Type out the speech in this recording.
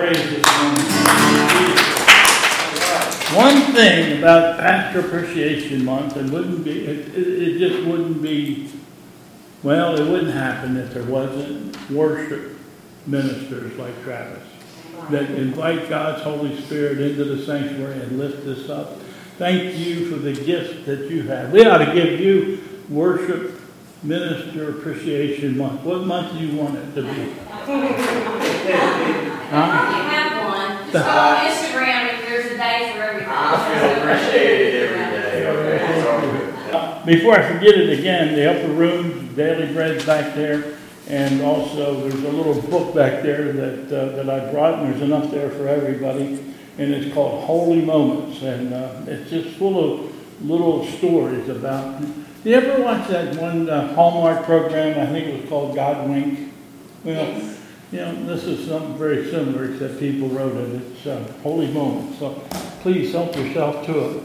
praise this morning. One thing about Pastor Appreciation Month, it just wouldn't be, well, it wouldn't happen if there wasn't worship ministers like Travis that invite God's Holy Spirit into the sanctuary and lift this up. Thank you for the gift that you have. We ought to give you Worship Minister Appreciation Month. What month do you want it to be? Huh? You have one. Just go on Instagram and there's a day for everything. I feel appreciated every day. Okay. Before I forget it again, the upper room, Daily Bread's back there, and also there's a little book back there that I brought, and there's enough there for everybody, and it's called Holy Moments, and it's just full of little stories about. You ever watch that one Hallmark program? I think it was called God Wink. Well, you know, this is something very similar, except people wrote it. It's Holy Moments. So please help yourself to it.